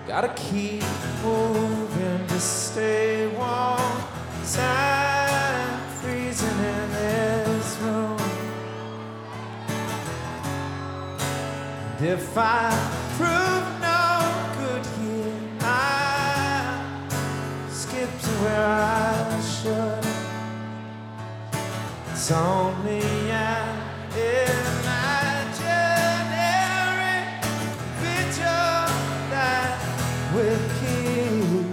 Gotta keep moving to stay warm. 'Cause I'm freezing in this room. And if I prove no good here, I skip to where I should. It's only an imaginary picture that will keep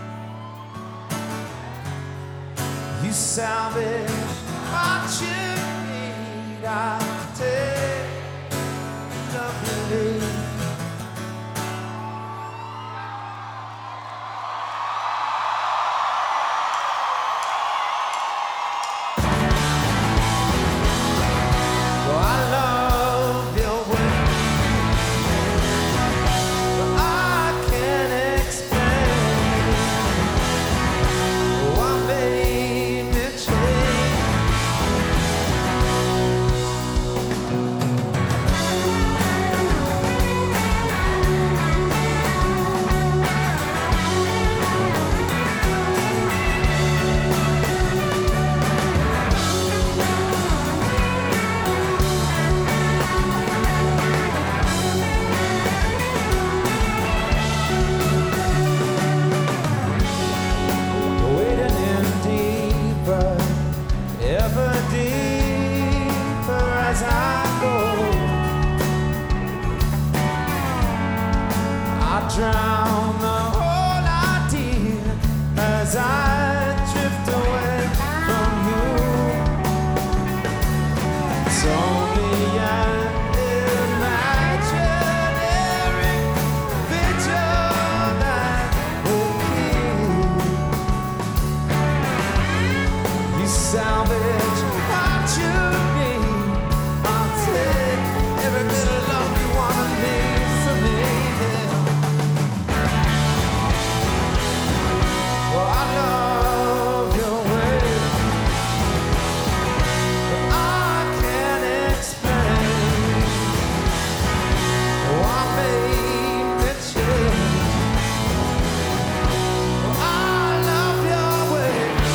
you salvage what you need. I'll take love you leave. As I go, I drown the whole idea as I drift away from you. It's only an imaginary picture that will keep you salvage what you need. Every bit of love you wanna leave for me, yeah. Well, I love your way, but I can't explain what made me change. Well, I love your way.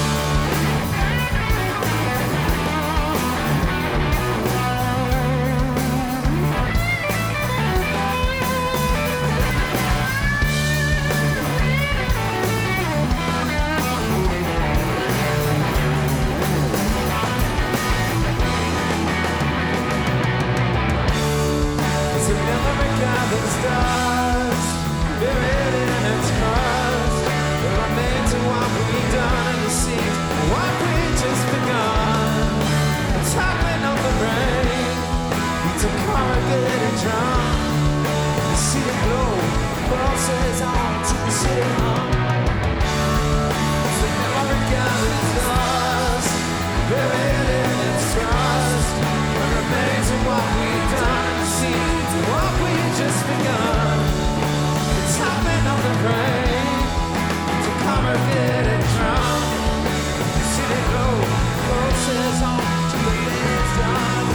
The stars, buried in its crust, we're made to what we've done and see what we've just begun. The toppling of the rain, it's a corrugated drum. You see the glow, crosses on to the city hum. It's the memory gathers dust, buried in its crust, we're made to what we've done and see what we've just begun. The topping of the rain, to corrugated drum. See the glow, closes on to the things done.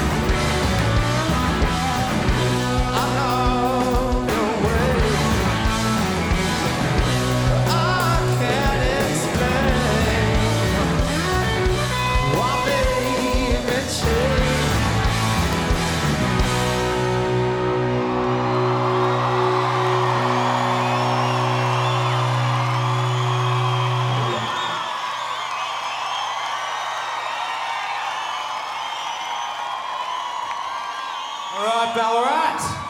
I love your way, but I can't explain what made me change. All right, Ballarat.